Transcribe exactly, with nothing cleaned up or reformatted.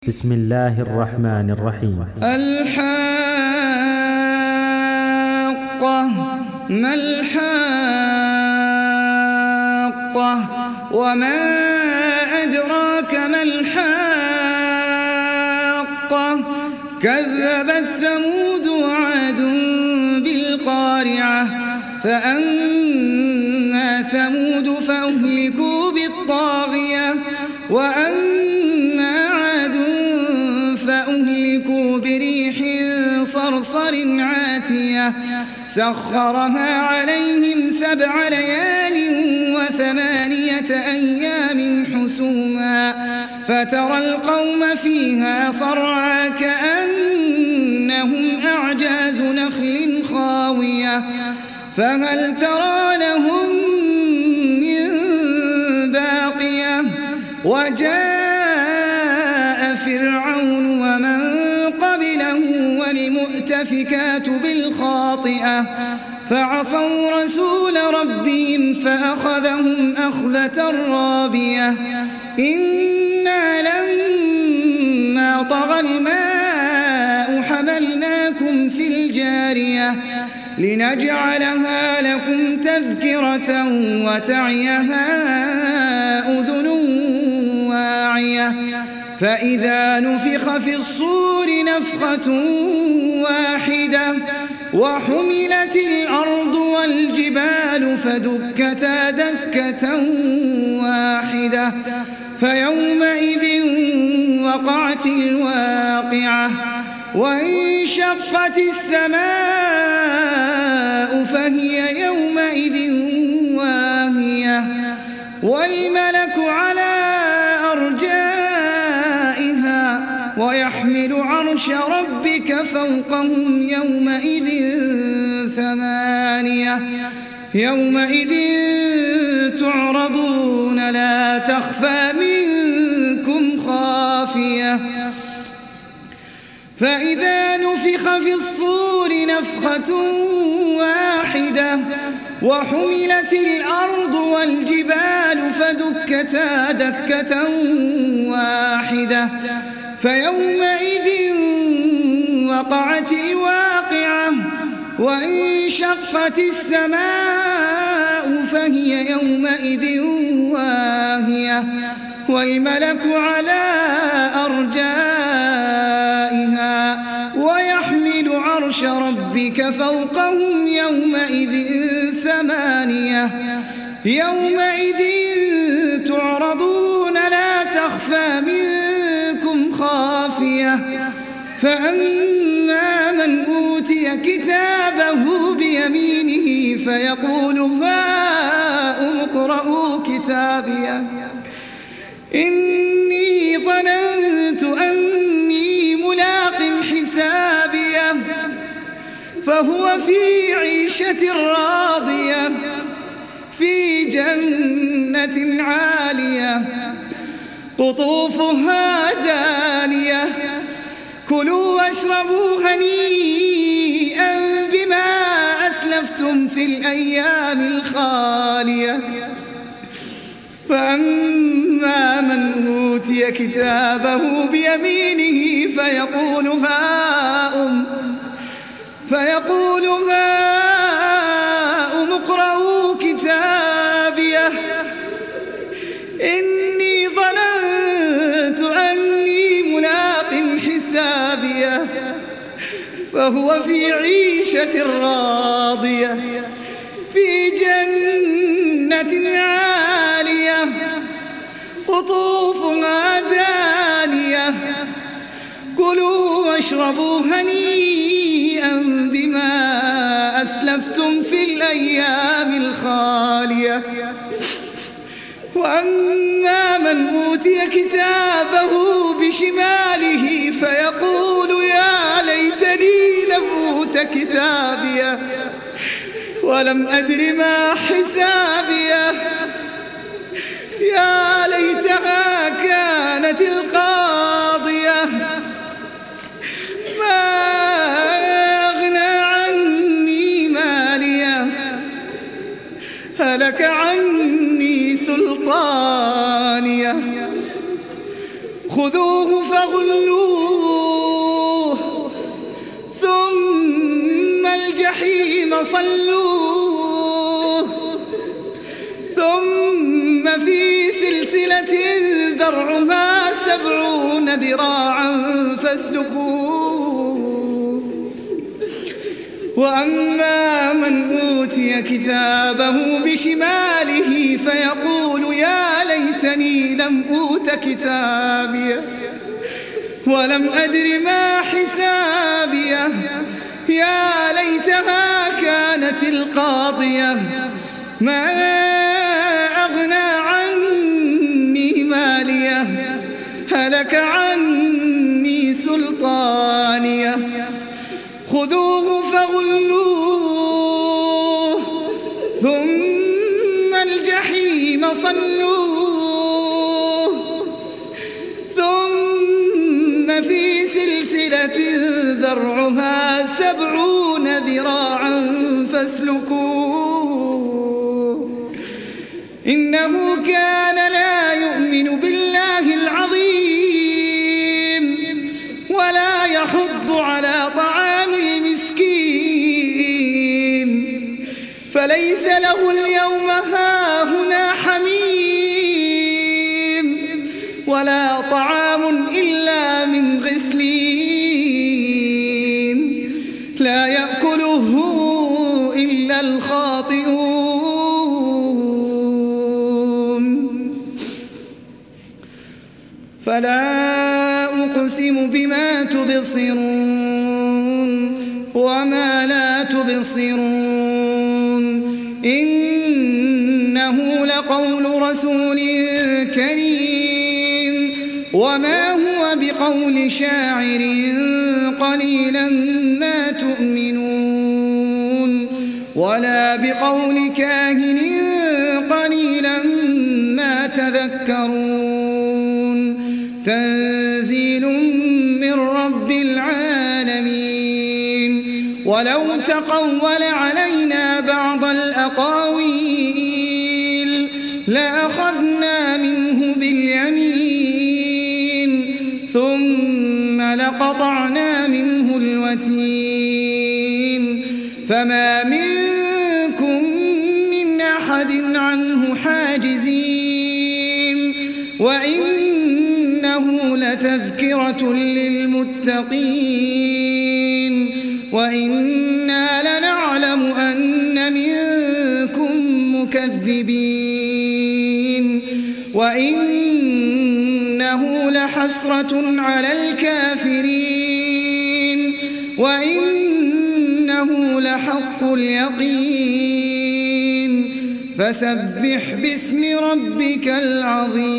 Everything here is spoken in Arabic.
بسم الله الرحمن الرحيم. الحاقة ما الحاقة وما أدراك ما الحاقة كذبت ثمود وعاد بالقارعة فأما ثمود فأهلكوا بالطاغية وأما عاد فأهلكوا بريح صرصر عاتية سخرها عليهم سبع ليال وثمانية أيام حسوما فترى القوم فيها صرعى كأنهم أعجاز نخل خاوية فهل ترى لهم من باقية وجاء فرعون ومن قبله والمؤتفكات بالخاطئة فعصوا رسول ربهم فأخذهم أخذة رابية إنا لما طغى الماء حملناكم في الجارية لنجعلها لكم تذكرة وتعيها أذن واعية فإذا نفخ في الصور نفخة واحدة وحملت الأرض والجبال فدكتا دكة واحدة فيومئذ وقعت الواقعة وانشقت السماء فهي يومئذ واهية والملك على أرجائها ويحمل عرش ربك فوقهم يومئذ ثمانية يومئذ تعرضون لا تخفى منكم خافية فإذا نفخ في الصور نفخة واحدة وحملت الأرض والجبال فدكتا دكة واحدة فيومئذ وقعت الواقعة وانشقت السماء فهي يومئذ واهية والملك على أرجائها ويحمل عرش ربك فوقهم يومئذ ثمانية يومئذ تعرضون لا تخفى منكم خافية فأما من أوتي كتابه بيمينه فيقول هاؤم اقرءوا كتابيه إني ظننت أني ملاق حسابيه فهو في عيشة راضية في جنة عالية قطوفها دانية كلوا واشربوا هنيئا بما أسلفتم في الأيام الخالية فأما من أوتي كتابه بيمينه فيقول هاؤم فيقول هاؤم اقرءوا كتابيه إني ظننت أني ملاق حسابيه فهو في عيشة راضية في جنة عالية قطوفها دانية كلوا واشربوا هنيئا بما أسلفتم في الأيام الخالية وأما من أوتي كتابه بشماله فيقول يا ليتني لم أوت كتابيه ولم أدر ما حسابيه يا ليتها كانت القاضية ما أغنى عني ماليه هلك عني سلطانيه خذوه فغلوه فغلوه ثم الجحيم صلوه ثم في سلسلة ذرعها سبعون ذراعا فاسلكوه وأما من أوتي كتابه بشماله فيقول يا ليتني لم أوت كتابيه ولم أدر ما حسابيه يا ليتها كانت القاضية ما أغنى عني ماليه هلك عني سلطانيه خذوه فغلوه ثم الجحيم صلوه ثم في سلسلة ذرعها سبعون ذراعا فاسلكوه إنه كان لا يؤمن بالله العظيم ولا يحض على طعام المسكين فليس له اليوم هاهنا حميم ولا طعام إلا من غسلين لا يأكله إلا الخاطئون فلا أقسم بما تبصرون وما لا تبصرون إنه لقول رسول كريم وما هو بقول شاعر قليلا ما تؤمنون ولا بقول كاهن قليلا ما تذكرون تنزيل من رب العالمين ولو تقول علينا بعض الأقاويل لأخذنا منه باليمين ثم لقطعنا منه الوتين فما منكم من أحد عنه حاجزين وإنه لتذكرة للمتقين وإنا لنعلم أن منكم مكذبين وإنه لحسرة على الكافرين وإنه لحق اليقين فسبح باسم ربك العظيم.